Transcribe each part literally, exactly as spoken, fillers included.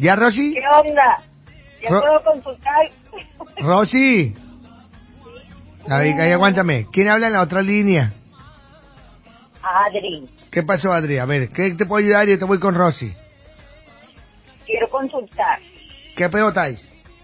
¿Ya, Rosy? ¿Qué onda? ¿Ya Ro- puedo consultar? Rosy. A ver, ahí, aguántame. ¿Quién habla en la otra línea? Adri, ¿Qué pasó, Adri? A ver, ¿qué te puedo ayudar? Yo te voy con Rosy. quiero consultar. ¿Qué pedo estáis?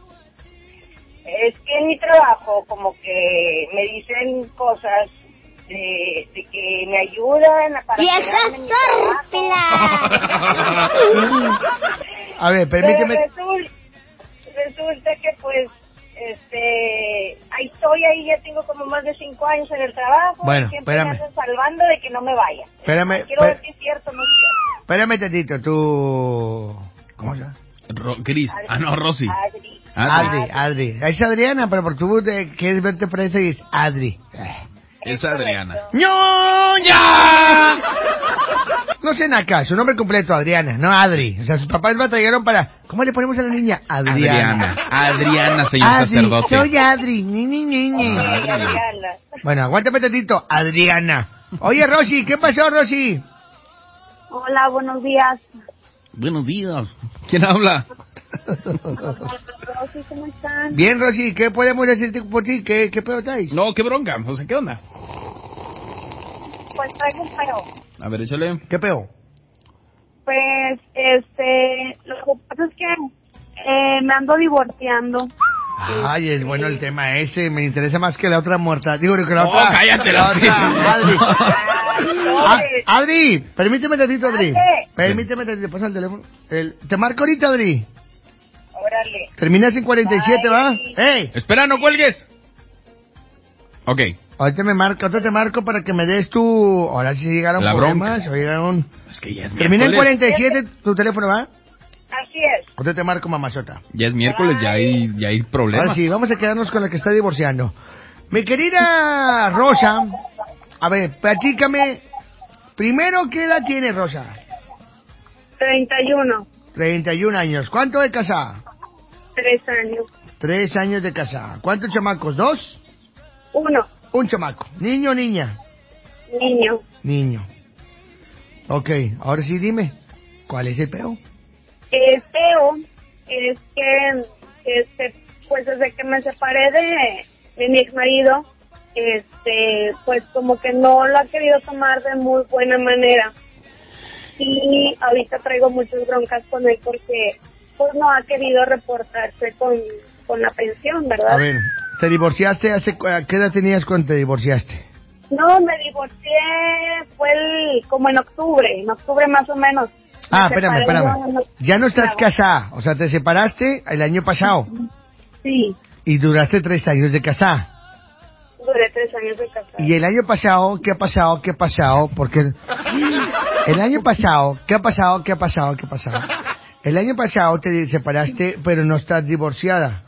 Es que en mi trabajo como que me dicen cosas de, de que me ayudan para quedarme en mi trabajo. A ver, Pero permíteme. resulta, resulta que pues, este, ahí estoy, ahí ya tengo como más de cinco años en el trabajo. Bueno, y siempre espérame. me andan salvando de que no me vaya. Espérame, Quiero espé- ver si es cierto o no es cierto. Espérame tantito, tú... ¿Cómo se llama? Ro- Cris. Ah, no, Rosy. Adri. Adri, Adri. Es Adriana, pero por tu te quieres verte por eso y es Adri. Es Adriana. ¡No! ¡Ya! No sé acá, su nombre completo, Adriana, no Adri. O sea, sus papás batallaron para... ¿Cómo le ponemos a la niña? Adriana. Adriana. Adriana, señor Adri, sacerdote. soy Adri. Ni, ni, ni, ni. Adri. Adriana. Bueno, aguántame tantito, Adriana. Oye, Rosy, ¿qué pasó, Rosy? Hola, buenos días. Buenos días. ¿Quién habla? Rosy, ¿cómo están? Bien, Rosy, ¿qué podemos decirte por ti? ¿Qué, qué pedo estáis? No, qué bronca. O sea, ¿qué onda? Pues traigo un pero. A ver, échale. ¿Qué pedo? Pues, este, lo que pasa es que eh, me ando divorciando. Ay, es bueno el tema ese, me interesa más que la otra muerta. Digo, que la No, otra... cállate, la sí. otra, Adri. Ah, Ay, Adri, permíteme tantito, Adri. Mande. Permíteme tantito, pasa el teléfono. El- te marco ahorita, Adri. órale. Terminas en cuarenta y siete, ¿va? ¡Ey! Espera, no cuelgues. Ok. Ahorita me marco, ahorita te marco para que me des tu... Ahora sí llegaron La problemas, bronca. o llegaron... Es que ya es Termina en miércoles. cuarenta y siete tu teléfono, ¿va? Así es. Ahorita te marco, mamazota. Ya es miércoles, ya hay, ya hay problemas. Ahora sí, vamos a quedarnos con la que está divorciando. Mi querida Rosa, a ver, platícame. Primero, ¿qué edad tiene Rosa? treinta y uno. treinta y un años. ¿Cuánto de casada? Tres años. Tres años de casada. ¿Cuántos chamacos? ¿Dos? Uno. Un chamaco. ¿Niño o niña? Niño. Niño. Ok, ahora sí dime, ¿cuál es el peo? El feo es que, este, pues desde que me separé de, de mi ex marido, este, pues como que no lo ha querido tomar de muy buena manera. Y ahorita traigo muchas broncas con él porque, pues no ha querido reportarse con, con la pensión, ¿verdad? A ver, ¿te divorciaste hace... cu- ¿a ¿Qué edad tenías cuando te divorciaste? No, me divorcié, fue el, como en octubre, en octubre más o menos. Ah, Me espérame, separé espérame. yo, Ya no estás Claro. casada, o sea, te separaste el año pasado Sí, y duraste tres años de casada. duré tres años de casada. Y el año pasado, ¿qué ha pasado? ¿Qué ha pasado? Porque el año pasado, ¿qué ha pasado? ¿Qué ha pasado? ¿Qué ha pasado? El año pasado te separaste, pero no estás divorciada.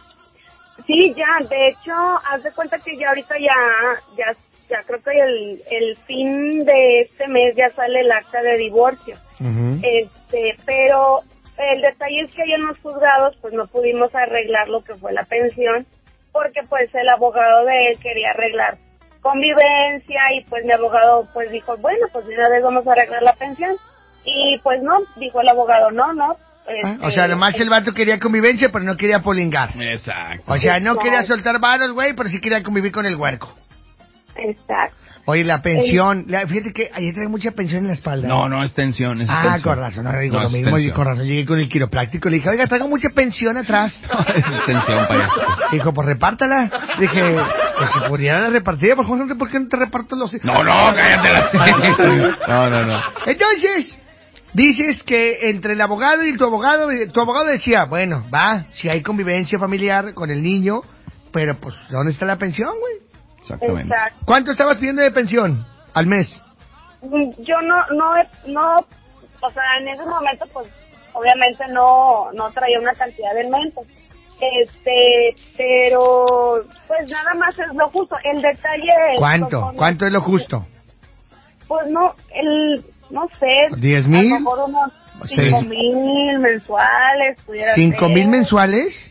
Sí, ya, de hecho, haz de cuenta que ya ahorita ya, ya, ya creo que el, el fin de este mes ya sale el acta de divorcio. Ujú. Este, pero el detalle es que ahí en los juzgados pues no pudimos arreglar lo que fue la pensión porque pues el abogado de él quería arreglar convivencia y pues mi abogado pues dijo, bueno, pues de una vez vamos a arreglar la pensión y pues no, dijo el abogado, no, no. Ah, este, o sea, nomás el vato quería convivencia, pero no quería polingar. Exacto. O sea, no Exacto. quería soltar varos, güey, pero sí quería convivir con el huerco. Exacto. Oye, la pensión, la- fíjate que ayer trae mucha pensión en la espalda. No, no es tensión, es Ah, tensión. con razón, no digo No, lo es mismo, y tensión. con razón llegué con el quiropráctico, le dije, oiga, traigo mucha pensión atrás. Es tensión, payaso. Dijo, pues repártala. Dije, pues si pudiera la repartir, pues no sé por qué no te reparto los... No, no, cállate la No, no, no. Entonces, dices que entre el abogado y tu abogado, tu abogado decía, bueno, va, si hay convivencia familiar con el niño, pero pues, ¿dónde está la pensión, güey? Exactamente. Exacto. ¿Cuánto estabas pidiendo de pensión al mes? Yo no, no, he- no, o sea, en ese momento, pues, obviamente no, no traía una cantidad de mentos. Este, pero, pues nada más es lo justo. El detalle es... ¿Cuánto? como- ¿Cuánto es lo justo? Pues no, el, no sé. ¿Diez mil? A lo mejor unos Seis. cinco mil mensuales, pudiera ¿Cinco ser. mil mensuales?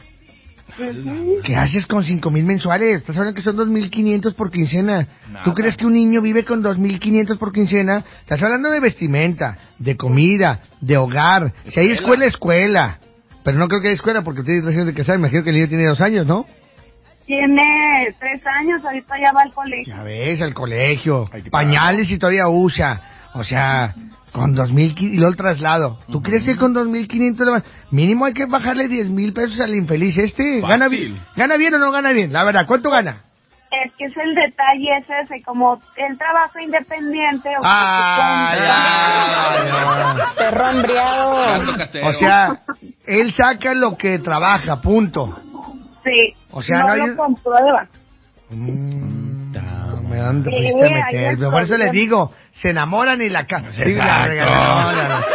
Ujú. ¿Qué haces con cinco mil mensuales? Estás hablando que son dos mil quinientos por quincena. Nada. ¿Tú crees que un niño vive con dos mil quinientos por quincena? Estás hablando de vestimenta, de comida, de hogar. Si hay escuela, escuela. Pero no creo que haya escuela porque usted es recién de casado. Imagino que el niño tiene dos años, ¿no? Tiene tres años, ahorita ya va al colegio. Ya ves, al colegio. Ay, qué Pañales y todavía usa. O sea, con dos mil y luego el traslado. ¿Tú crees que con dos mil quinientos le vas? Mínimo hay que bajarle diez mil pesos al infeliz este? Fácil. ¿Gana bien? ¿Gana bien o no gana bien? La verdad, ¿cuánto gana? Es que es el detalle es ese, como él trabaja independiente. O Ay, ay, ay. Perro hambriado. Gato casero. O sea, él saca lo que trabaja, punto. Sí, O sea, no, no hay- lo comprueba. Mm, no, me dan Sí, fuiste a ahí meter. el Por eso les problema. digo, se enamoran y la casa. Exacto.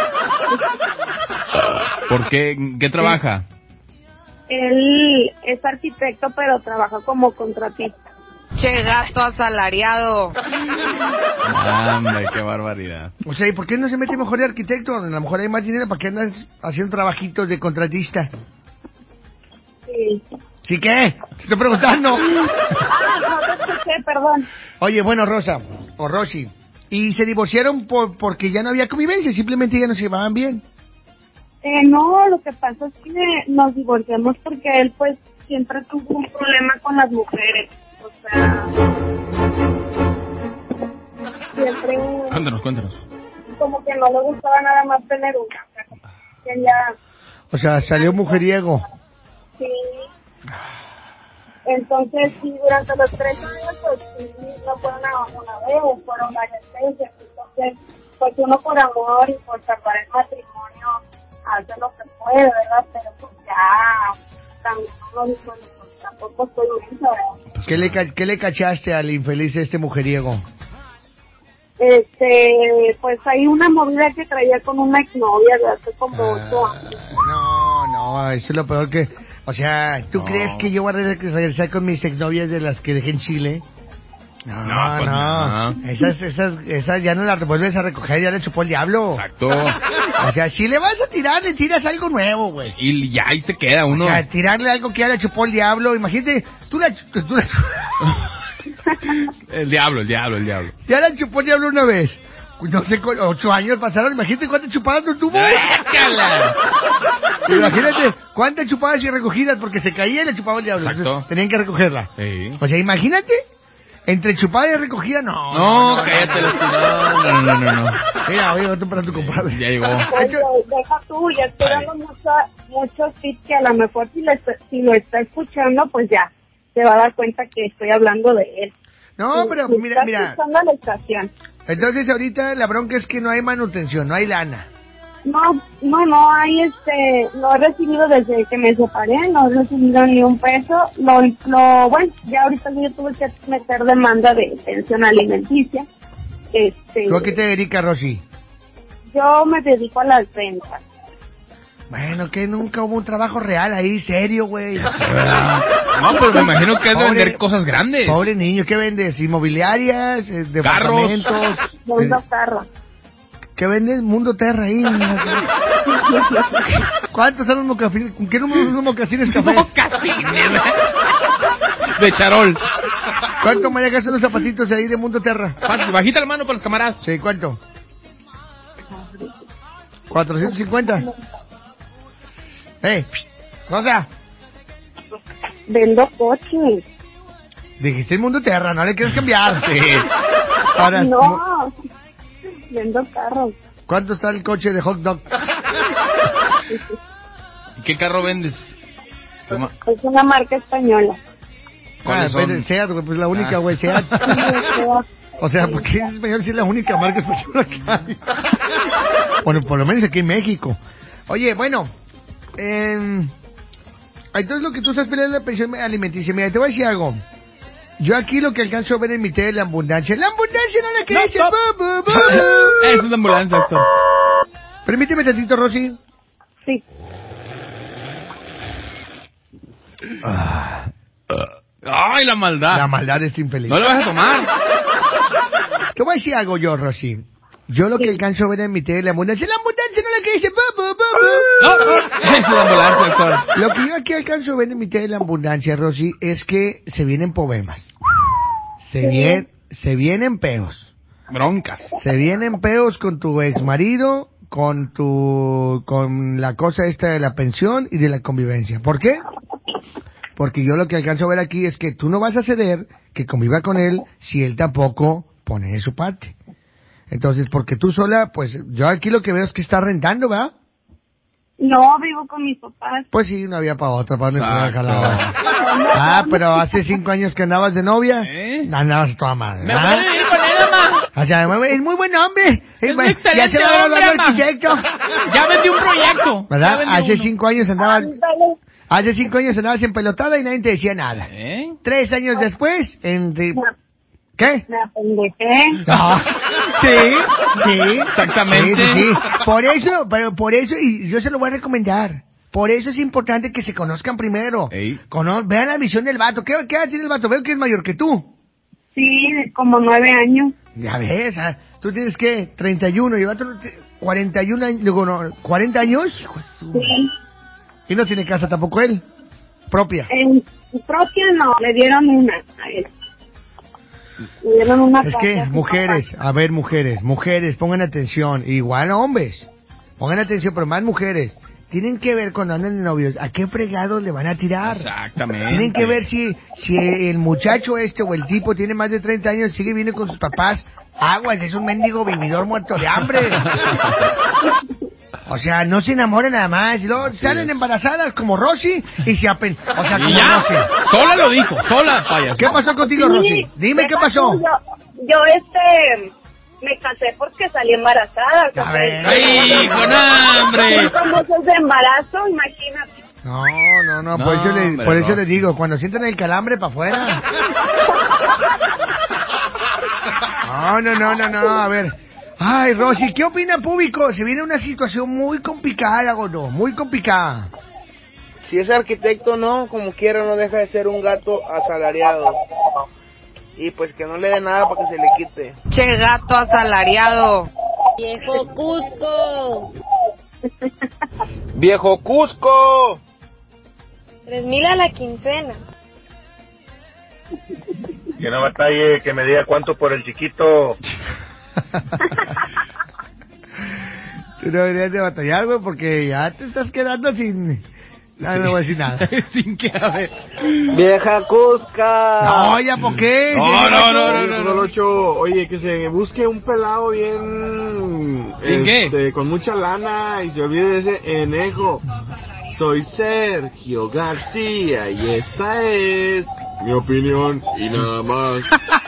¿Por qué? ¿Qué trabaja? Él es arquitecto, pero trabaja como contratista. Che, gato asalariado. Hombre, qué barbaridad. O sea, ¿y por qué no se mete mejor de arquitecto? A lo mejor hay más dinero. ¿Para qué andan haciendo trabajitos de contratista? Sí. ¿Sí qué? Te estoy preguntando. Ah, no te escuché, perdón. Oye, bueno, Rosa, o Rosy, ¿y se divorciaron por, porque ya no había convivencia? Simplemente ya no se llevaban bien. Eh, no, lo que pasa es que nos divorciamos porque él, pues, siempre tuvo un problema con las mujeres. O sea, siempre Cuéntanos, cuéntanos. como que no le gustaba nada más tener una. O sea, como que quería, O sea, salió mujeriego. sí. Entonces, sí, durante los tres años, pues, sí, no fueron a una vez, fueron varias veces. Entonces, pues, uno por amor y por salvar el matrimonio hace lo que puede, ¿verdad? Pero, pues, ya, también uno dice, bueno, pues, tampoco estoy bien, ¿verdad? ¿Qué le, ca- ¿Qué le cachaste al infeliz este mujeriego? Este, pues, hay una movida que traía con una exnovia de hace como ocho Ah, años. no, no, eso es lo peor que... O sea, ¿tú No. crees que yo voy a regresar regresar con mis exnovias de las que dejé en Chile? No, No, pues no. no. Esas, esas, esas ya no las vuelves a recoger, ya le chupó el diablo. Exacto. O sea, si le vas a tirar, le tiras algo nuevo, güey. Y ya ahí se queda uno. O sea, tirarle algo que ya le chupó el diablo. Imagínate, tú la... Tú la El diablo, el diablo, el diablo. ya la chupó el diablo una vez. No sé, cu- ocho años pasaron, imagínate cuántas chupadas no tuvo. ¡Déjala! Imagínate cuántas chupadas y recogidas porque se caía y le chupaba el diablo. Exacto. Entonces, tenían que recogerla. Sí. O sea, imagínate, entre chupada y recogida, no. No, cállate, los- no, no, no, no, no. Mira, oye, otro para tu compadre. Ya llegó. Oye, deja tú, ya estoy Ay. dando mucha, muchos tips que a lo mejor si lo, está, si lo está escuchando, pues ya se va a dar cuenta que estoy hablando de él. No, Si- pero si mira, está mira. escuchando la estación. Entonces ahorita la bronca es que no hay manutención, no hay lana. No, no, no hay este, no he recibido desde que me separé, no he recibido ni un peso. Lo, lo, bueno, ya ahorita yo tuve que meter demanda de pensión alimenticia. Este, ¿Tú a qué te dedicas, Rosy? yo me dedico a las ventas. Bueno, que nunca hubo un trabajo real ahí, serio, güey. No, pero me imagino que has de Pobre- vender cosas grandes. Pobre niño, ¿qué vendes? ¿Inmobiliarias? eh, ¿Departamentos? Vendo Eh, carros. ¿Qué vendes? Mundo Terra ahí. ¿Cuántos son los mocasines? ¿Con qué número son los mocasines cafés? Mocasines. De charol. ¿Cuánto manejas unos zapatitos ahí de Mundo Terra? Pásate, bajita la mano para los camaradas. Sí, ¿cuánto? ¿cuatrocientos cincuenta? ¡Eh! Rosa, Vendo coches. dijiste Mundo Terra, no le quieres cambiar. Sí. Ahora, No, vendo carros. ¿cuánto está el coche de hot dog? ¿Y qué carro vendes? ¿Cómo? Es una marca española. ¿Cuáles Ah, pues, son? Seat, güey, pues la única, Ah. güey, Seat. O sea, porque es español si es la única marca española que hay. Bueno, por lo menos aquí en México. Oye, bueno, eh, entonces lo que tú estás peleando es la pensión alimenticia. Mira, te voy a decir algo. Yo aquí lo que alcanzo a ver en mi tele es la abundancia. La abundancia no la que No, dice. no. bu, bu, bu, bu. Esa es la ambulancia, doctor. Permíteme tantito, Rosy. Sí. Ah, Ay, la maldad. la maldad es infeliz. No le vas a tomar. Te voy a decir algo yo, Rosy. Yo lo que alcanzo a ver en mi tele es la abundancia. La abundancia no la que dice. bu, bu, bu, bu. No, no. Esa es la ambulancia, doctor. Lo que yo aquí alcanzo a ver en mi tele de la abundancia, Rosy, es que se vienen problemas. Se, Sí. vien- se vienen peos. Broncas. Se vienen peos con tu ex marido con tu, con la cosa esta de la pensión y de la convivencia. ¿Por qué? Porque yo lo que alcanzo a ver aquí es que tú no vas a ceder que conviva con él si él tampoco pone de su parte. Entonces, porque tú sola, pues yo aquí lo que veo es que está rentando, ¿verdad? No, vivo con mis papás. Pues sí, no había para otra, para dónde te dejar la... Ah, pero hace cinco años que andabas de novia, ¿Eh? andabas a toda madre. Me ¿ah? voy a vivir con él, mamá. O sea, es muy buen hombre. Es buen- un excelente ya se va hombre, graduando el mamá. arquitecto. Ya vendí un proyecto. Ya ¿Verdad? vendí Hace uno. cinco años andabas, Ándale. hace cinco años andabas en pelotada y nadie te decía nada. ¿Eh? Tres años después, en... de- Me, ¿Qué? me apendejé. Ah, sí, sí. Exactamente. Sí, sí, sí. Por eso, pero por eso, y yo se lo voy a recomendar. Por eso es importante que se conozcan primero. Ey. Cono- vean la visión del vato. ¿Qué, ¿Qué edad tiene el vato? Veo que es mayor que tú. Sí, de como nueve años. Ya ves, ah, tú tienes que treinta y uno y el vato no te- cuarenta y uno años, digo, no, cuarenta años. Hijo de su- Sí. Y no tiene casa tampoco él. Propia. En propia no, le dieron una a él. Le dieron una Es casa que, a su mujeres, papá. a ver, mujeres, mujeres, pongan atención. Igual hombres, pongan atención, pero más mujeres. Tienen que ver cuando andan de novios, a qué fregados le van a tirar. Exactamente. Tienen que ver si, si el muchacho este o el tipo tiene más de treinta años, sigue viviendo con sus papás. Aguas, es un mendigo vividor muerto de hambre. O sea, no se enamoran nada más. Y luego salen embarazadas como Rosy y se apen... O sea, Y como ya. Rosy. Sola lo dijo. Sola, payaso. ¿Qué pasó contigo, Sí, Rosy? Dime qué deja pasó. tú, Yo, yo este, me casé porque salí embarazada. A ver. ¡Ay, con hambre! Cinco meses de embarazo, imagínate. No, no, no, No, por eso, le, hombre, por eso Rosy. les digo, cuando sientan el calambre para afuera. No, no, no, no, no, a ver. Ay, Rosy, ¿qué opina público? Se viene una situación muy complicada, gordo, muy complicada. Si es arquitecto, no, como quiera, no deja de ser un gato asalariado. Y pues que no le dé nada para que se le quite. Che gato asalariado. Viejo Cusco. ¡Viejo Cusco! Tres mil a la quincena. Que no batalle, que me diga cuánto por el chiquito. Tú no deberías de batallar, güey, porque ya te estás quedando sin... No, no voy a decir nada. Sin que a ver. ¡Vieja Cusca! No, ya, ¿por qué? No, no, no, no, no, no. Ocho, oye, que se busque un pelado bien... ¿Bien qué? este, con mucha lana y se olvide de ese enejo. Soy Sergio García y esta es mi opinión y nada más.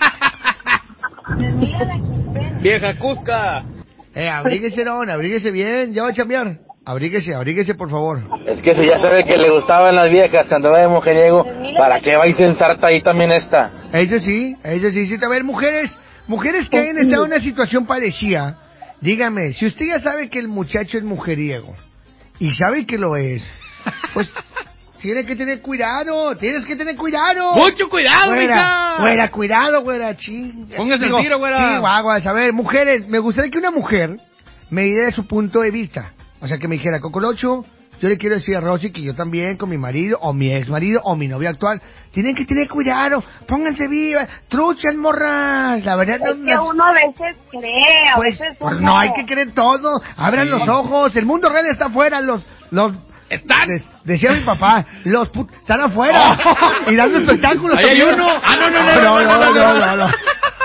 ¡Vieja Cusca! Eh, abríguese, no, abríguese bien, ya va a chambear. Abríguese, abríguese, por favor. Es que si ya sabe que le gustaban las viejas cuando va de mujeriego, ¿para qué va y se ensarta ahí también esta? Eso sí, eso sí, sí. A ver, mujeres, mujeres que hayan estado en una situación parecida, dígame, si usted ya sabe que el muchacho es mujeriego y sabe que lo es, pues tiene que tener cuidado, tienes que tener cuidado. ¡Mucho cuidado, Güera, mija! güera, cuidado, güera, ching. Póngase el Digo, tiro, güera. Sí, guaguas. A ver, mujeres, me gustaría que una mujer me diera de su punto de vista. O sea, que me dijera, Cocolocho, yo le quiero decir a Rosy que yo también con mi marido, o mi ex marido, o mi novia actual, tienen que tener cuidado, pónganse vivas, truchas, morras, la verdad Es no, que no- uno a veces cree, a pues, veces pues uno... no hay que creer todo, abran Sí. los ojos, el mundo real está afuera, los, los, ¿Están? de- decía mi papá, los put- están afuera, y dando espectáculos. Ahí hay también. uno. Ah, no, no, no, no, no, no, no, no, no. no, no.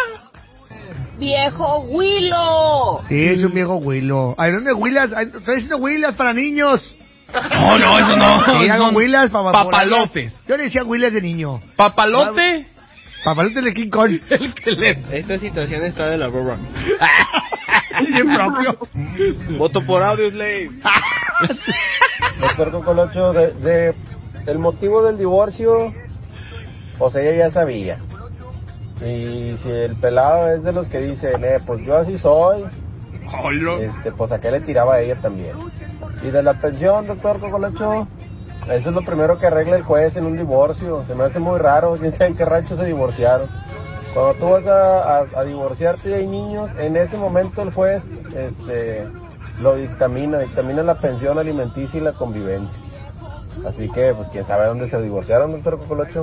Viejo Huilo. Sí, es un viejo huilo. Ay, ¿dónde huilas? Ay, estoy haciendo huilas para niños. No, no, eso no. Sí, hago Son huilas para papalotes. Yo le decía huilas de niño. Papalote. Papalotes de King Kong. El que le... Esta situación está de la borra. Bien propio. Voto por audio, Slave. Doctor Cocolocho, de, de el motivo del divorcio, pues ella ya sabía. Y si el pelado es de los que dicen, eh, pues yo así soy, este, pues a qué le tiraba a ella también. Y de la pensión, doctor Cocolocho, eso es lo primero que arregla el juez en un divorcio. Se me hace muy raro, quién sabe en qué rancho se divorciaron. Cuando tú vas a, a, a divorciarte y hay niños, en ese momento el juez este, lo dictamina, dictamina la pensión alimenticia y la convivencia. Así que, pues quién sabe dónde se divorciaron, doctor Cocolocho.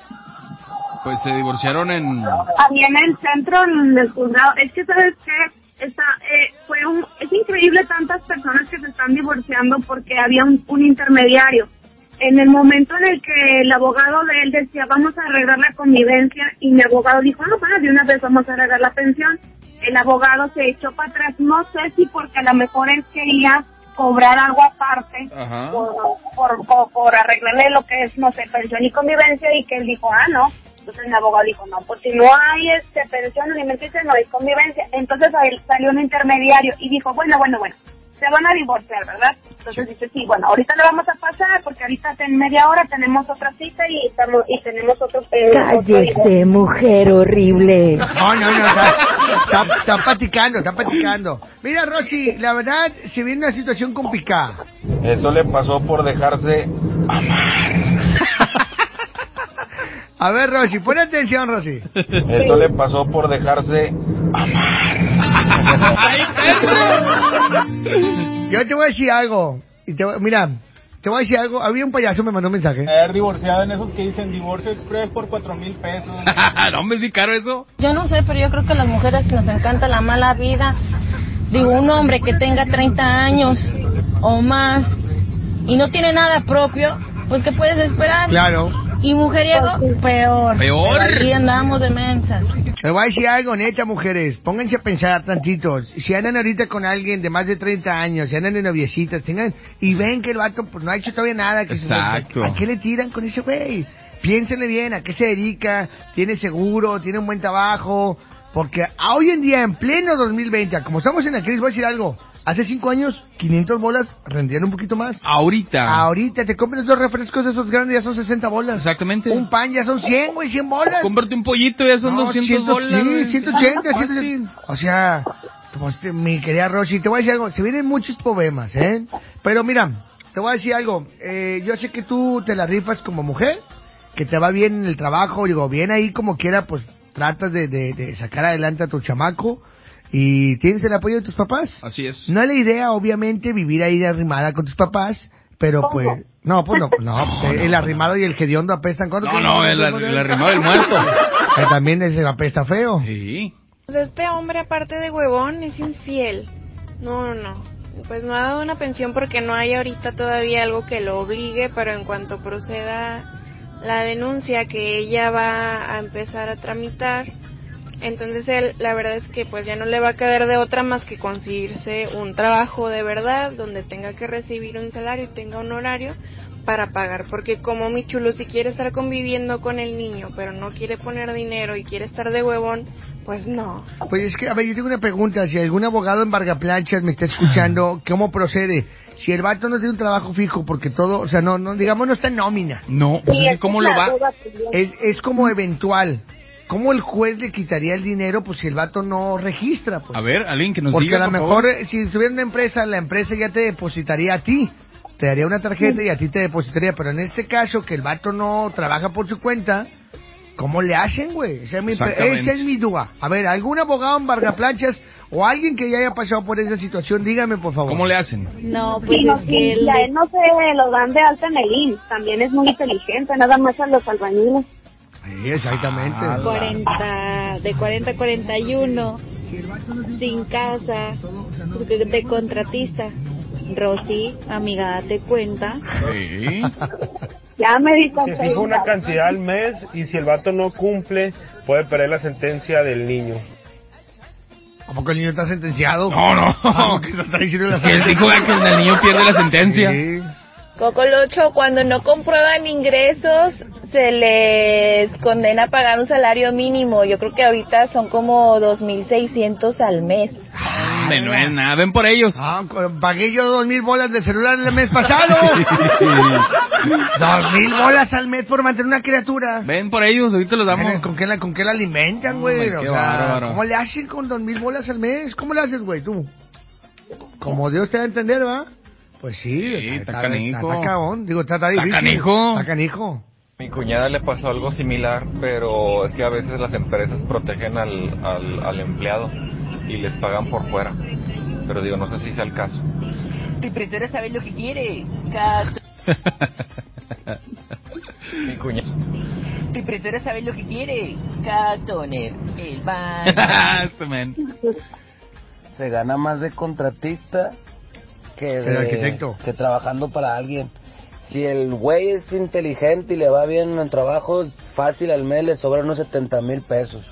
Pues se divorciaron en... A mí en el centro, en el juzgado, es que sabes que está, eh, fue un, es increíble tantas personas que se están divorciando porque había un, un intermediario. En el momento en el que el abogado de él decía, vamos a arreglar la convivencia, y mi abogado dijo, no, bueno, de una vez vamos a arreglar la pensión, el abogado se echó para atrás, no sé si porque a lo mejor él quería cobrar algo aparte por, por, por, por arreglarle lo que es, no sé, pensión y convivencia, y que él dijo, ah, no. Entonces el abogado dijo, no, pues si no hay este pensión alimenticia, no hay convivencia. Entonces ahí salió un intermediario y dijo, bueno, bueno, bueno, se van a divorciar, ¿verdad? Entonces dice, sí, bueno, ahorita le vamos a pasar, porque ahorita en media hora tenemos otra cita y estamos y tenemos otro... Eh, Cállese, otro mujer horrible. No, no, no, está, está, está platicando, está platicando. Mira, Rosy, la verdad, se viene una situación complicada. Eso le pasó por dejarse amar. A ver, Rosy, pon atención, Rosy. Eso le pasó por dejarse amar. Yo te voy a decir algo. Y te voy- mira, te voy a decir algo. Había un payaso me mandó un mensaje. Haber divorciado en esos que dicen divorcio express por cuatro mil pesos. No, hombre, sí caro eso. Yo no sé, pero yo creo que a las mujeres nos encanta la mala vida. Digo, un hombre que tenga treinta años o más y no tiene nada propio, pues ¿qué puedes esperar? Claro. Y mujeriego, peor. Peor. Pero aquí andamos de mensas. Les voy a decir algo, neta, mujeres. Pónganse a pensar tantitos. Si andan ahorita con alguien de más de treinta años, si andan de noviecitas, tengan y ven que el vato pues no ha hecho todavía nada. Que Exacto. Se, ¿a qué le tiran con ese güey? Piénsenle bien, ¿a qué se dedica? ¿Tiene seguro? ¿Tiene un buen trabajo? Porque a hoy en día, en pleno dos mil veinte, como estamos en la crisis, voy a decir algo. Hace cinco años, quinientas bolas rendían un poquito más. Ahorita. Ahorita te compras dos refrescos esos grandes, ya son sesenta bolas. Exactamente. Un pan ya son cien, güey, cien bolas. Cómprate un pollito, ya son No, doscientos ciento, bolas. Sí, güey. ciento ochenta, Fácil. ciento setenta. O sea, pues, te- mi querida Rosy, te voy a decir algo. Se vienen muchos problemas, ¿eh? Pero mira, te voy a decir algo. Eh, yo sé que tú te la rifas como mujer, que te va bien en el trabajo, digo, bien ahí como quiera, pues tratas de, de, de sacar adelante a tu chamaco. Y tienes el apoyo de tus papás. Así es. No es la idea, obviamente, vivir ahí arrimada con tus papás, pero pues... No, pues no, no, pues, el arrimado y el hediondo apestan. ¿Cuándo No, que- no, el, el arrimado del muerto. Que también ese apesta feo. Sí. Pues este hombre, aparte de huevón, es infiel. No, no, no. Pues no ha dado una pensión porque no hay ahorita todavía algo que lo obligue, pero en cuanto proceda la denuncia que ella va a empezar a tramitar, entonces él, la verdad es que pues ya no le va a quedar de otra más que conseguirse un trabajo de verdad donde tenga que recibir un salario y tenga un horario para pagar, porque como mi chulo, si quiere estar conviviendo con el niño pero no quiere poner dinero y quiere estar de huevón, pues no. Pues es que, a ver, yo tengo una pregunta. Si algún abogado en Vargaplanchas me está escuchando, ¿cómo procede? Si el vato no tiene un trabajo fijo, porque todo, o sea, no, no digamos, no está en nómina. No, pues es que ¿cómo lo va? Es, es como eventual. ¿Cómo el juez le quitaría el dinero pues si el vato no registra? Pues? A ver, alguien que nos Porque diga, a lo por mejor, favor. eh, si estuviera en una empresa, la empresa ya te depositaría a ti. Te daría una tarjeta y a ti te depositaría. Pero en este caso, que el vato no trabaja por su cuenta, ¿cómo le hacen, güey? Esa es mi, Exactamente. esa es mi duda. A ver, ¿algún abogado en Vargaplanchas o alguien que ya haya pasado por esa situación, dígame, por favor? ¿Cómo le hacen? No, Sí, pues no, es sí, que él... y a él no se lo dan de alta en el I M S S, también es muy inteligente, nada más a los albañiles. Sí, exactamente. cuarenta, de cuarenta a cuarenta y uno, sin casa, porque de contratista. Rosy, amiga, date cuenta. Sí. Ya me di cuenta. Se fija una cantidad al mes y si el vato no cumple, puede perder la sentencia del niño. ¿A poco el niño está sentenciado? No, no. ¿Cómo que se está diciendo la Es que él dijo que el niño pierde la sentencia. Sí. Cocolocho, cuando no comprueban ingresos, se les condena a pagar un salario mínimo. Yo creo que ahorita son como dos mil seiscientos al mes. Hombre, no es nada, ven por ellos. Ah, pagué yo dos mil bolas de celular el mes pasado. Dos mil bolas al mes por mantener una criatura. Ven por ellos, ahorita los damos. Bueno, ¿Con qué la, con qué la alimentan, güey? Hombre, O qué sea, bárbaro. ¿cómo le hacen con dos mil bolas al mes? ¿Cómo le haces, güey, tú? Como Dios te va a entender, ¿va? Pues sí, Sí, está, está canijo. Está cagón, digo, está, está Está difícil. canijo. Está canijo. Mi cuñada le pasó algo similar, pero es que a veces las empresas protegen al, al, al empleado y les pagan por fuera. Pero digo, no sé si sea el caso. Tu impresora sabe lo que quiere. Gato. Mi cuñada. Tu impresora sabe lo que quiere. Catoner, el baño. Este men. se gana más de contratista que de el arquitecto, que trabajando para alguien. Si el güey es inteligente y le va bien en el trabajo, fácil al mes le sobran unos setenta mil pesos.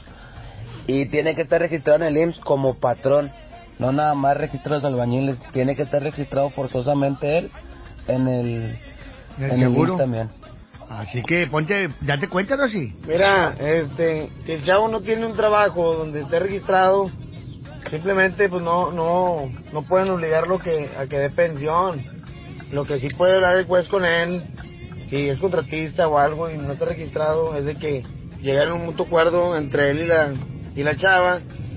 Y tiene que estar registrado en el I M S S como patrón, no nada más registrado los albañiles, tiene que estar registrado forzosamente él en el, ¿En el en seguro? el I M S S S también. Así que ponte, date cuenta, ¿no? Sí. Mira, este, si el chavo no tiene un trabajo donde esté registrado, simplemente pues no, no, no pueden obligarlo que, a que dé pensión. Lo que sí puede hablar el juez con él, si es contratista o algo y no está registrado, es de que lleguen a un mutuo acuerdo entre él y la, y la chava,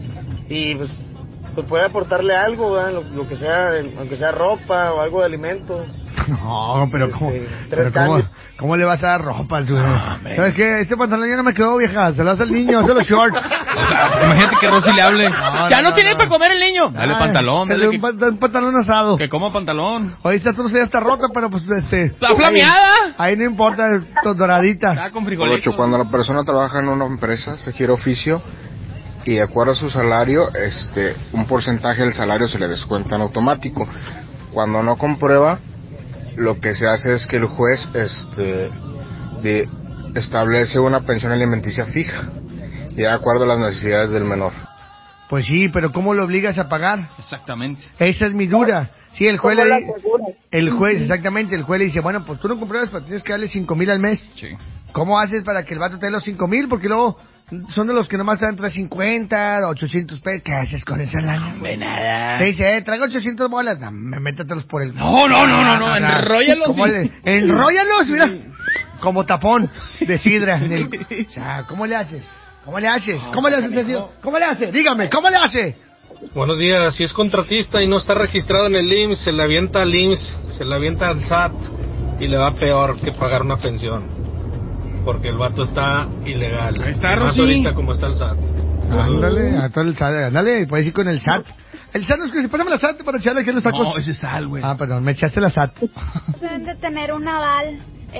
y pues, pues puede aportarle algo, ¿verdad? Lo, lo que sea, aunque sea ropa o algo de alimento. No, pero Este, ¿cómo, tres pero cómo, cambios. ¿cómo le vas a dar ropa al suyo? ¿Sabes qué? Este pantalón ya no me quedó, vieja. Se lo hace el niño, hazlo short. O sea, imagínate que Rosy le hable. No, ya no, no, tiene no. para comer el niño. Dale Ay, pantalón. dale Dale un, que, pa- un pantalón asado. que coma pantalón. Oye, esta troza ya está rota, pero pues este... ¡Está flameada! Ahí, ahí no importa, to- doradita. Está con Por frijolitos. ocho, cuando la persona trabaja en una empresa, se quiere oficio, y de acuerdo a su salario, este, un porcentaje del salario se le descuenta en automático. Cuando no comprueba, lo que se hace es que el juez, este, de, establece una pensión alimenticia fija, y de acuerdo a las necesidades del menor. Pues sí, pero ¿cómo lo obligas a pagar? Exactamente. Esa es mi duda. Sí, el juez ¿Cómo le la di- aseguras? el juez, exactamente, el juez le dice, bueno, pues tú no compruebas, pero tienes que darle cinco mil al mes. Sí. ¿Cómo haces para que el vato te dé los cinco mil? Porque luego son de los que nomás te dan trescientos cincuenta, ochocientos pesos. ¿Qué haces con esa lana? De nada. Te dice, eh, traigo ochocientos bolas. No, me métatelos por el... No, no, no, no, no, enróllalos ¿Cómo y- le- Enróllalos, mira. Como tapón de sidra. en el- O sea, ¿cómo le haces? ¿Cómo le haces? ¿Cómo le haces, señor? ¿Cómo le hace? Dígame, ¿cómo le hace? Buenos días, si es contratista y no está registrado en el I M S S, se le avienta al I M S S, se le avienta al S A T y le va peor que pagar una pensión. Porque el vato está ilegal. Ahí está, Más Rosy. ahorita como está el S A T. Ándale, a todo el S A T, ándale, puedes ir con el S A T. El S A T es que se pásame la S A T para echarle aquí en los tacos. No, ese es sal, güey. Ah, perdón, me echaste la S A T. Deben de tener un aval,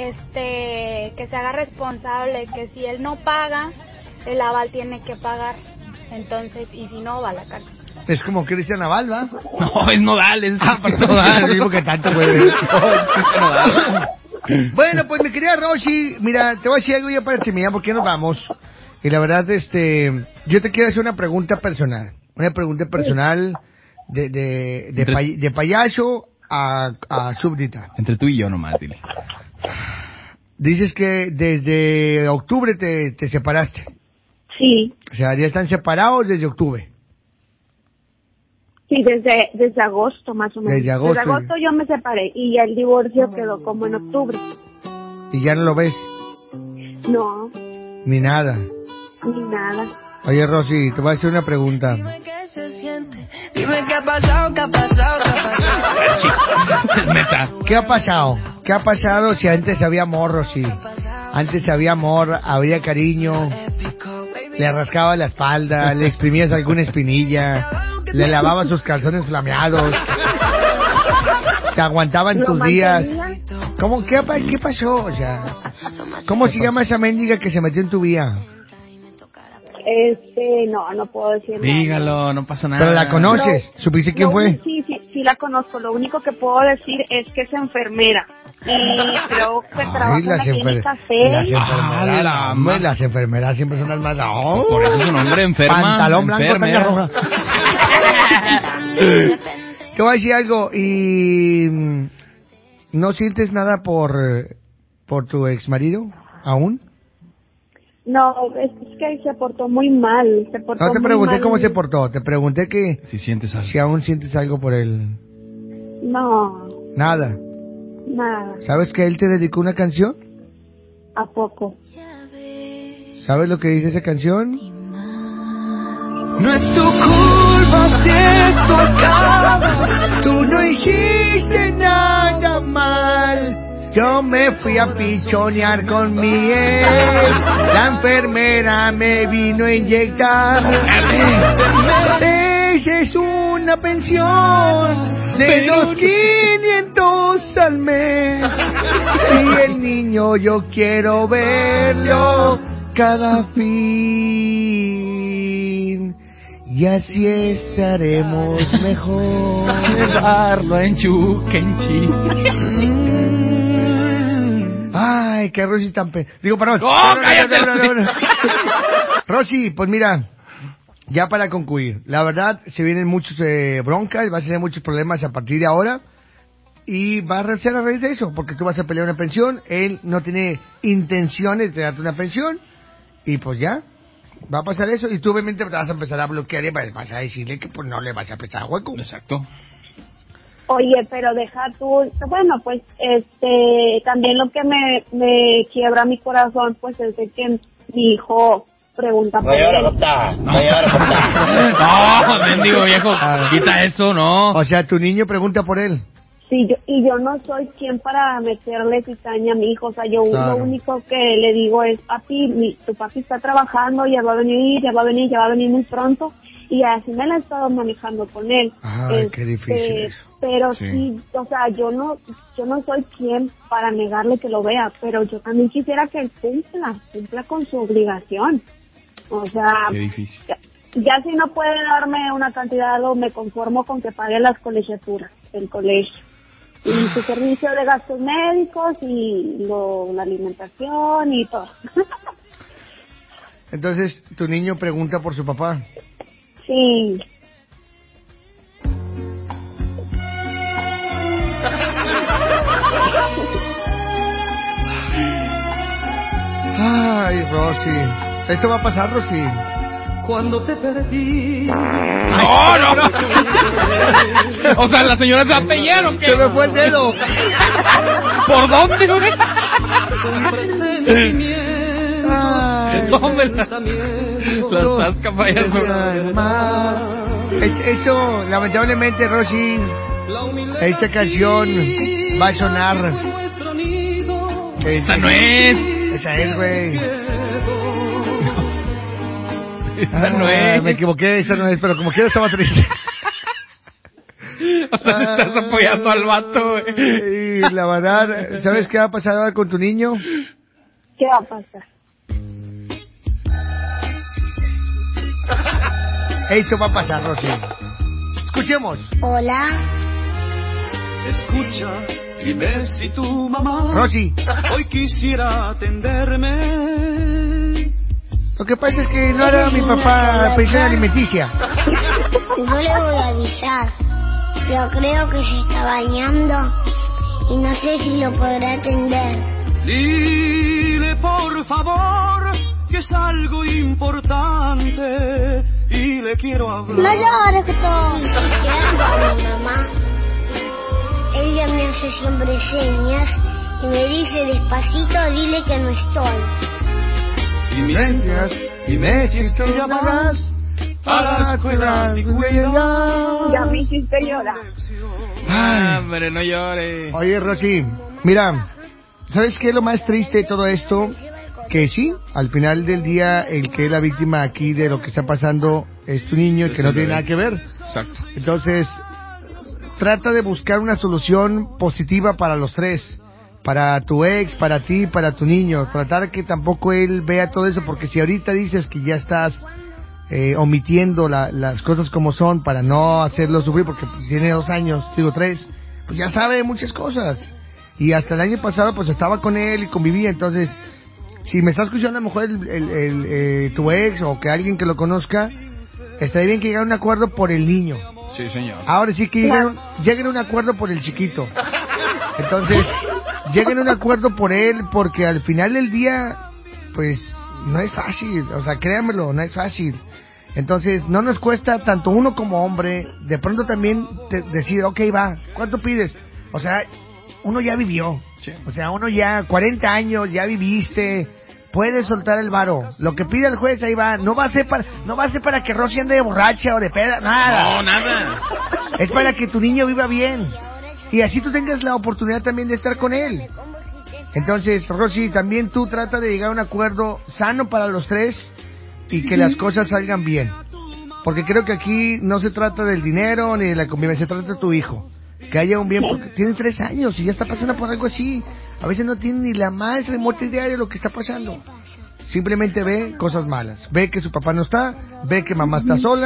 este, que se haga responsable, que si él no paga, el aval tiene que pagar. Entonces, y si no, va a la cárcel. Es como Cristian Naval, ¿va? No, es nodal, es Ah, perdón, nodal. digo que tanto, güey. Bueno, pues mi querida Rosy, mira, te voy a decir algo ya para terminar porque ya nos vamos. Y la verdad, este, yo te quiero hacer una pregunta personal. Una pregunta personal de, de, de, pay- de payaso a, a súbdita. Entre tú y yo nomás, dile. Dices que desde octubre te, te separaste. Sí, O sea, ya están separados desde octubre. sí, desde, desde agosto más o menos. Desde agosto. Desde agosto yo me separé y ya el divorcio quedó como en octubre. Y ya no lo ves, No, ni nada. ni nada. Oye, Rosy, te voy a hacer una pregunta. Dime qué ha pasado, qué ha pasado, qué ha pasado. Es neta. ¿Qué ha pasado? ¿Qué ha pasado si antes había amor, Rosy? Antes había amor, había cariño, le rascaba la espalda, le exprimías alguna espinilla, le lavabas sus calzones flameados, te aguantaban Lo tus días. mantenía. ¿Cómo, qué, pa- qué pasó? O sea, ¿cómo se llama esa mendiga que se metió en tu vida? Este, no, no puedo decir nada. Dígalo, no pasa nada. ¿Pero la conoces? ¿Supiste quién Lo fue? uni- Sí, sí, sí la conozco. Lo único que puedo decir es que es enfermera. Y creo que trabaja en la enfer- clínica las C. enfermeras, Ah, la hombre, ma- las enfermeras siempre son las más... ¡Oh! Por eso su nombre, enferma. Pantalón blanco, enfermera. tanga roja. Te voy a decir algo, y... mm, ¿no sientes nada por, por tu ex marido aún? No, es, es que se portó muy mal. Se portó No te muy pregunté mal. cómo se portó, te pregunté que Si sientes algo. si aún sientes algo por él. No, Nada. nada. ¿Sabes que él te dedicó una canción? ¿A poco? ¿Sabes lo que dice esa canción? No es tu culpa si esto acaba. Tú no hiciste nada mal. Yo me fui a pichonear con mi ex. La enfermera me vino a inyectar. Esa es una pensión de los quinientos al mes. Y el niño yo quiero verlo cada fin. y así estaremos mejor. Llevarlo en Chukenchi. Ay, qué Rosy tan pe... Digo, perdón. ¡Oh, cállate! No, no, no, no, no. Rosy, pues mira, ya para concluir, la verdad, se vienen muchos eh, broncas, vas a tener muchos problemas a partir de ahora, y va a ser a raíz de eso, porque tú vas a pelear una pensión, él no tiene intenciones de darte una pensión, y pues ya, va a pasar eso, y tú obviamente te vas a empezar a bloquear y vas a decirle que pues no le vas a prestar hueco. Exacto. Oye, pero deja tú, bueno, pues, este, también lo que me, me quiebra mi corazón, pues, es de que mi hijo pregunta por él. No, mendigo viejo, quita eso, no. O sea, tu niño pregunta por él. Sí, yo, y yo no soy quien para meterle cizaña a mi hijo, o sea, yo Claro. lo único que le digo es, papi, mi, tu papi está trabajando, ya va a venir, ya va a venir, ya va a venir muy pronto, y así me la he estado manejando con él. Ay, Este, qué difícil eso. Pero Sí. sí. o sea, yo no, yo no soy quien para negarle que lo vea, pero yo también quisiera que él cumpla, cumpla con su obligación. O sea, Qué difícil. ya, ya si no puede darme una cantidad, o me conformo con que pague las colegiaturas del colegio. Y su servicio de gastos médicos y lo, la alimentación y todo. Entonces, tu niño pregunta por su papá. Sí. Ay, Rosy. Esto va a pasar, Rosy. Cuando te perdí. No, no, no. O sea, la señora se va a pelear, ¿o qué? Se me fue el dedo. ¿Por dónde, güey? Ay, ¿Dónde la, la tasca payaso? Es- Eso, lamentablemente, Rosy, esta canción va a sonar. Esa no es. Esa es, güey. Esa no Ah, es. Me equivoqué, esa no es, pero como quiera estaba triste. O sea, te estás apoyando al vato, güey. Y la verdad, ¿sabes qué va a pasar ahora con tu niño? ¿Qué va a pasar? Esto va a pasar, Rosy. Escuchemos. Hola. Escucha, dime si tu mamá Rosy. hoy quisiera atenderme. Lo que pasa es que no era mi papá pensión alimenticia. No le voy a avisar, pero creo que se está bañando y no sé si lo podrá atender. Dile por favor que es algo importante y le quiero hablar. No llores, que todo. Quiero a mi mamá. Ella me hace siempre señas y me dice despacito, dile que no estoy. Y mientras, dime si es que llamas a las cuerdas y cuidado. Ya me hiciste llorar. Ah, hombre, no llores. Oye, Rosy, mira, ¿sabes qué es lo más triste de todo esto? Que sí, al final del día, el que es la víctima aquí de lo que está pasando es tu niño, que no tiene nada que ver. Exacto. Entonces, trata de buscar una solución positiva para los tres. Para tu ex, para ti, para tu niño. Tratar que tampoco él vea todo eso, porque si ahorita dices que ya estás eh, omitiendo la, las cosas como son para no hacerlo sufrir, porque tiene dos años, digo tres, pues ya sabe muchas cosas. Y hasta el año pasado pues estaba con él y convivía, entonces, si me está escuchando a lo mejor el, el, el, eh, tu ex o que alguien que lo conozca, estaría bien que llegara a un acuerdo por el niño. Sí, señor. Ahora sí que lleguen, lleguen a un acuerdo por el chiquito. Entonces, lleguen a un acuerdo por él, porque al final del día, pues, no es fácil. O sea, créanmelo, no es fácil. Entonces, no nos cuesta, tanto uno como hombre, de pronto también te, decir, ok, va, ¿cuánto pides? O sea, uno ya vivió. Sí. O sea, uno ya, cuarenta años, ya viviste, puedes soltar el varo. Lo que pide el juez, ahí va. No va a ser para, no va a ser para que Rosy ande de borracha o de peda, nada. No, nada. Es para que tu niño viva bien. Y así tú tengas la oportunidad también de estar con él. Entonces, Rosy, también tú trata de llegar a un acuerdo sano para los tres y que las cosas salgan bien. Porque creo que aquí no se trata del dinero ni de la convivencia, se trata de tu hijo. Que haya un bien, porque tiene tres años y ya está pasando por algo así. A veces no tiene ni la más remota idea de lo que está pasando. Simplemente ve cosas malas. Ve que su papá no está, ve que mamá está sola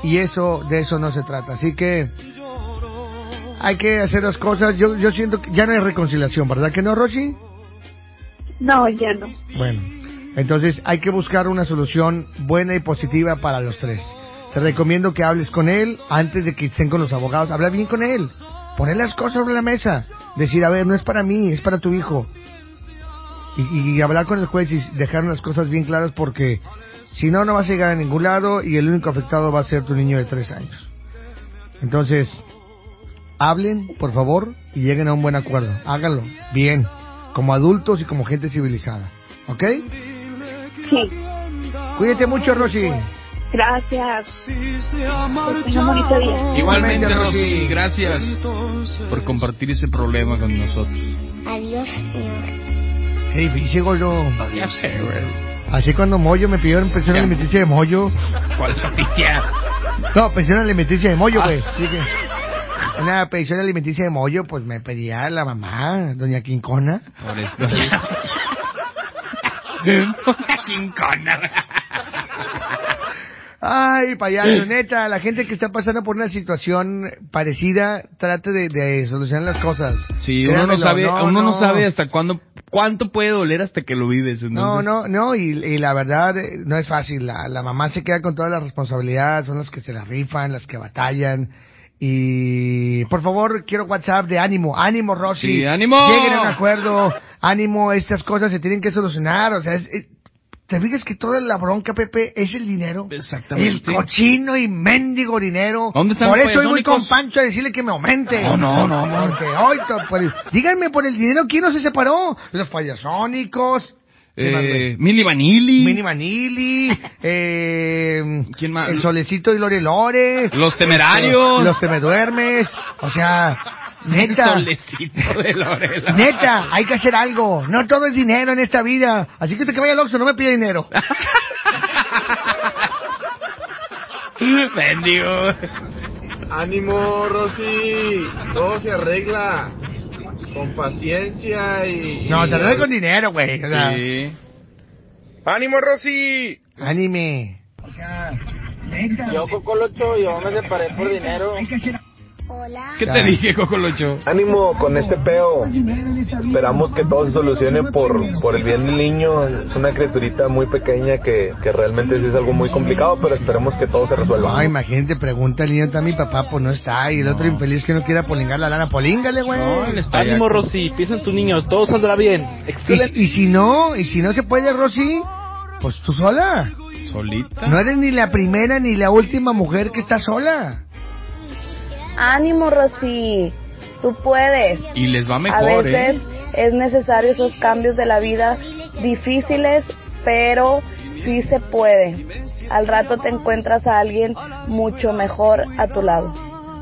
y eso, de eso no se trata. Así que hay que hacer las cosas. Yo, yo siento que ya no hay reconciliación, ¿verdad que no, Rosy? No, ya no. Bueno, entonces hay que buscar una solución buena y positiva para los tres. Te recomiendo que hables con él antes de que estén con los abogados. Habla bien con él. Poner las cosas sobre la mesa. Decir, a ver, no es para mí, es para tu hijo. Y, y hablar con el juez y dejar las cosas bien claras, porque si no, no vas a llegar a ningún lado y el único afectado va a ser tu niño de tres años. Entonces, hablen, por favor, y lleguen a un buen acuerdo. Háganlo bien, como adultos y como gente civilizada. ¿Ok? Sí. Cuídate mucho, Rosy. Gracias. Que tenga un bonito día. Igualmente, Rosy, gracias por compartir ese problema con nosotros. Adiós, señor. Hey, pinche gordo. Ya sé, güey. Así cuando Moyo me pidió pensión alimenticia de Moyo. ¿Cuál noticia? No, pensión alimenticia de Moyo, güey. Así que una pensión alimenticia de Moyo, pues me pedía la mamá, doña Quincona. Por eso. Doña Quincona. Ay, payaso, neta, la gente que está pasando por una situación parecida, trate de, de solucionar las cosas. Sí, uno Créamelo, no sabe, no, uno no no. sabe hasta cuándo, cuánto puede doler hasta que lo vives. Entonces... No, no, no, y, y la verdad eh, no es fácil. La, la mamá se queda con toda la responsabilidad, son las que se la rifan, las que batallan. Y por favor, quiero WhatsApp de ánimo, ánimo, Rosy. Sí, ánimo. Lleguen a un acuerdo, ánimo, estas cosas se tienen que solucionar, o sea, es, es, ¿te fijas que toda la bronca, Pepe, es el dinero? Exactamente. El cochino y mendigo dinero. ¿Dónde están Por los eso hoy voy payasónicos? con Pancho a decirle que me aumente. No, no, no, no. Porque hoy, to- por- díganme por el dinero, ¿quién no se separó? Los payasónicos. Eh, Mili Vanilli. Mini Manili, eh, ¿Quién más? El Solecito y Lore Lore. Los Temerarios. Los Temeduermes. O sea, neta. Solecito de Lorela. Neta, hay que hacer algo. No todo es dinero en esta vida. Así que usted que vaya al Oxxo, no me pida dinero. Bendigo. Ánimo, Rosy. Todo se arregla. Con paciencia y... No, y- se arregla con dinero, güey. O sea, Sí. ¡Ánimo, Rosy! Anime. O sea, neta. Yo, Cocolocho, yo me separé por dinero. Hola. ¿Qué te dije, Cocolocho? Ánimo con este peo. Esperamos que todo se solucione por, por el bien del niño. Es una criaturita muy pequeña que, que realmente sí es algo muy complicado, pero esperemos que todo se resuelva. No, imagínate, pregunta al niño, está mi papá, pues no está. Y el otro infeliz que no quiera polingar la lana, políngale, güey. No, él está Ánimo, ya- Rosy, piensa en tu niño, todo saldrá bien. Excelente. Y, y si no, y si no se puede, Rosy, pues tú sola. Solita. No eres ni la primera ni la última mujer que está sola. Ánimo, Rosy, tú puedes. Y les va A mejor, veces ¿eh? es necesario esos cambios de la vida difíciles, pero sí se puede. Al rato te encuentras a alguien mucho mejor a tu lado.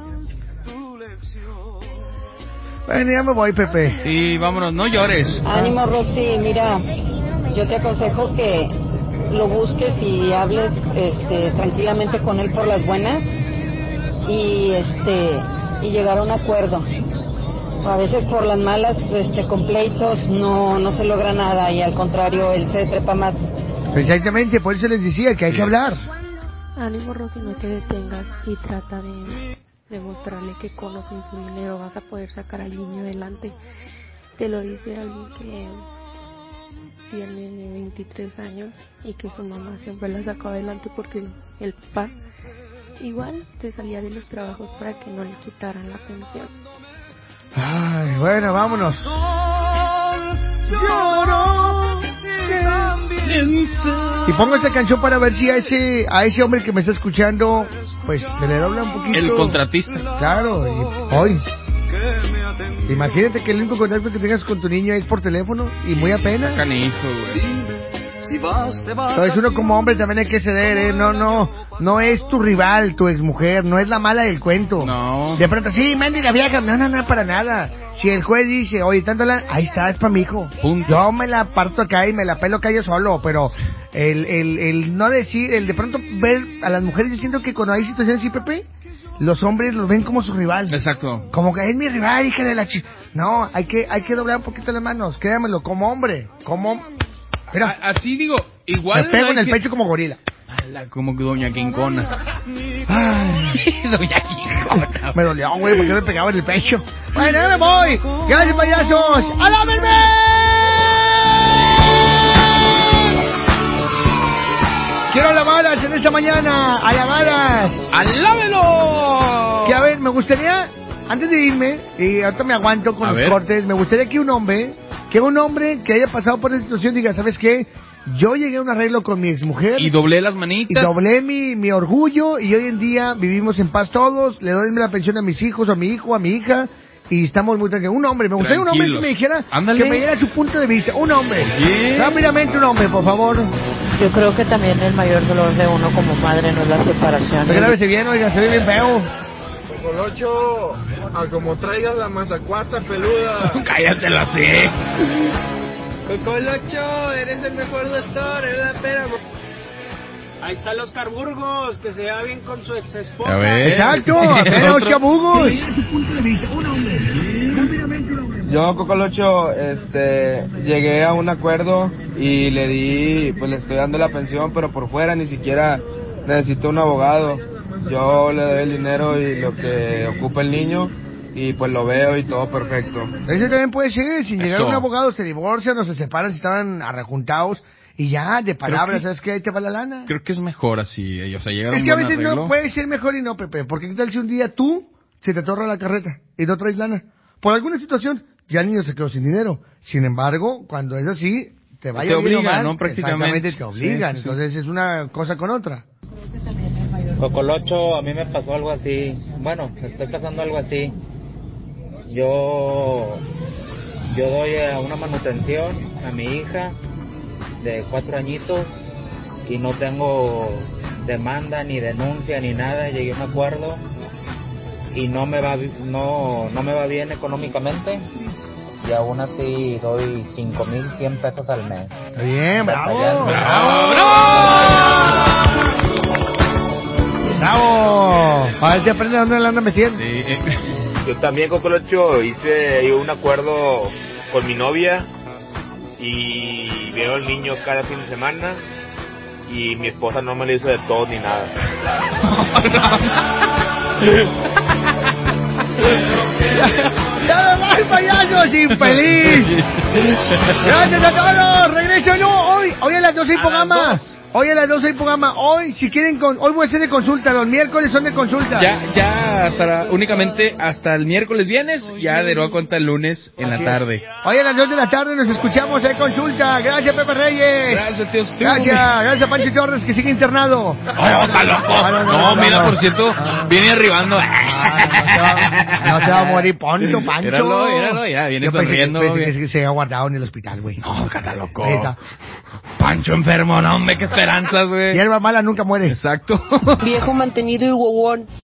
Bueno, ya me voy, Pepe. Sí, vámonos, no llores. Ánimo, Rosy, mira, yo te aconsejo que lo busques y hables este, tranquilamente con él por las buenas y este y llegar a un acuerdo. A veces por las malas, este, con pleitos no no se logra nada y al contrario él se trepa más. Exactamente, por eso les decía que hay que hablar. Ánimo, Rosy, no te detengas y trata de demostrarle que con o sin su dinero vas a poder sacar al niño adelante. Te lo dice alguien que tiene veintitrés años y que su mamá siempre la sacó adelante porque el papá igual te salía de los trabajos para que no le quitaran la pensión. Ay, bueno, vámonos. Y pongo esta canción para ver si a ese a ese hombre que me está escuchando, pues se le dobla un poquito. El contratista. Claro, y hoy. Imagínate que el único contacto que tengas con tu niño es por teléfono y muy apenas. Canijo, güey. Entonces uno como hombre también hay que ceder, ¿eh? No, no, no es tu rival, tu exmujer, no es la mala del cuento. No. De pronto, sí, Mandy la vieja, no, no, no, para nada. Si el juez dice, oye, tanto la... ahí está, es para mi hijo. Punto. Yo me la parto acá y me la pelo acá yo solo, pero el, el, el no decir, el de pronto ver a las mujeres diciendo que cuando hay situaciones así, Pepe, los hombres los ven como su rival. Exacto. Como que es mi rival, hija de la chi... No, hay que, hay que doblar un poquito las manos, créamelo, como hombre, como... Mira, A- así digo, igual. me pego hay en el que- pecho como gorila. Ala, como que doña Quincona. Ay. Doña Quijona. Me dolió, güey, porque me pegaba en el pecho. Bueno, ya me voy. Gracias, payasos. ¡Alábenme! Quiero alabadas en esta mañana. Alabadas. ¡Alábelo! Que a ver, me gustaría, antes de irme, y ahorita me aguanto con a los ver. cortes, me gustaría que un hombre, que un hombre que haya pasado por esa situación diga, ¿sabes qué? Yo llegué a un arreglo con mi exmujer. Y doblé las manitas. Y doblé mi, mi orgullo y hoy en día vivimos en paz todos. Le doy la pensión a mis hijos, a mi hijo, a mi hija. Y estamos muy tranquilos. Un hombre, me gustaría un hombre que me dijera, Ándale. que me diera su punto de vista. Un hombre. Oye. Rápidamente un hombre, por favor. Yo creo que también el mayor dolor de uno como madre no es la separación. Grábese bien, oiga, se ve bien feo. Colocho, a como traigas la mazacuata peluda. Cállate la sé. Colocho, eres el mejor doctor, es la pera. Ahí está el Oscar Burgos, que se va bien con su ex esposa. A ver. Exacto, apenas Oscar Burgos. Yo, Cocolocho, este, llegué a un acuerdo y le di, pues le estoy dando la pensión, pero por fuera ni siquiera necesito un abogado. Yo le doy el dinero y lo que ocupa el niño y pues lo veo y todo perfecto. Eso también puede ser, sin llegar a Eso. un abogado se divorcian o se separan si estaban arrejuntados y ya, de palabras, que- ¿sabes qué? Ahí te va la lana. Creo que es mejor así, eh, o sea, llegar a Es un que a buen veces arreglo. no puede ser mejor y no, Pepe, porque qué tal si un día tú se te atorra la carreta y no traes lana. Por alguna situación, ya el niño se quedó sin dinero. Sin embargo, cuando es así, te vaya Te bien o obligan, mal, ¿no? Prácticamente. exactamente te obligan. Sí, sí, sí. Entonces es una cosa con otra. Cocolocho, a mí me pasó algo así. Bueno, me estoy pasando algo así. Yo yo doy a una manutención a mi hija de cuatro añitos y no tengo demanda ni denuncia ni nada. Llegué a un acuerdo y no me va bi- no no me va bien económicamente y aún así doy cinco mil cien pesos al mes. Está bien, bravo, Batallando. bravo, bravo. Bravo. A ver si aprende dónde la andan metiendo. Sí. Yo también, Cocolocho, hice un acuerdo con mi novia y veo al niño cada fin de semana y mi esposa no me le hizo de todo ni nada. ¡Ya me voy, payasos, infeliz! ¡Gracias a todos! ¡Regreso no! Hoy, hoy a las doce hay programa. Hoy a las doce hay programa. Hoy, si quieren, con, hoy voy a ser de consulta. Los miércoles son de consulta. Ya, ya, Sara, únicamente hasta el miércoles vienes, ya de nueva cuenta el lunes en Así la es. tarde. Hoy a las dos de la tarde nos escuchamos en consulta. Gracias, Pepe Reyes. Gracias, tío. Gracias, gracias a Pancho Torres, que sigue internado. Ay, no, está loco. Ah, no, no, No, no, mira, no. por cierto, viene arribando. No se va a morir Poncho, Pancho. Míralo, míralo, ya, viene Yo pensé que- sonriendo. pensé bien. que se había guardado en el hospital, güey. No, está loco. Ahí está. Pancho enfermo, no, hombre, qué esperanzas, güey. Hierba mala nunca muere. Exacto. Viejo mantenido y huevón.